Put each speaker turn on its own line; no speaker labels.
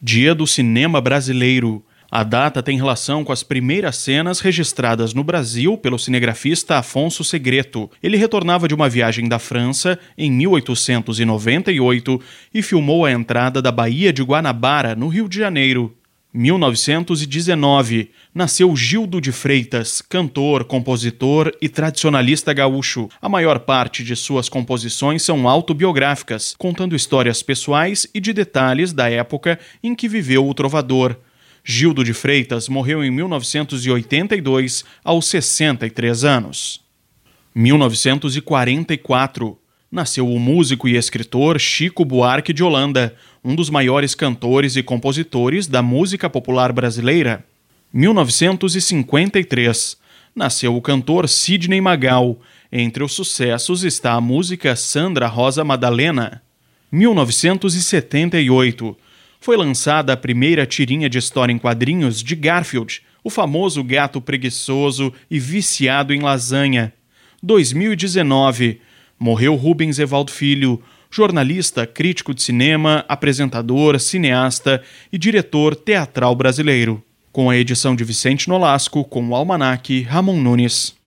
Dia do Cinema Brasileiro. A data tem relação com as primeiras cenas registradas no Brasil pelo cinegrafista Afonso Segreto. Ele retornava de uma viagem da França em 1898 e filmou a entrada da Baía de Guanabara, no Rio de Janeiro. 1919, nasceu Gildo de Freitas, cantor, compositor e tradicionalista gaúcho. A maior parte de suas composições são autobiográficas, contando histórias pessoais e de detalhes da época em que viveu o trovador. Gildo de Freitas morreu em 1982, aos 63 anos. 1944. Nasceu o músico e escritor Chico Buarque de Holanda, um dos maiores cantores e compositores da música popular brasileira. 1953. Nasceu o cantor Sidney Magal. Entre os sucessos está a música Sandra Rosa Madalena. 1978. Foi lançada a primeira tirinha de história em quadrinhos de Garfield, o famoso gato preguiçoso e viciado em lasanha. 2019. Morreu Rubens Evaldo Filho, jornalista, crítico de cinema, apresentador, cineasta e diretor teatral brasileiro. Com a edição de Vicente Nolasco, com o almanaque Ramon Nunes.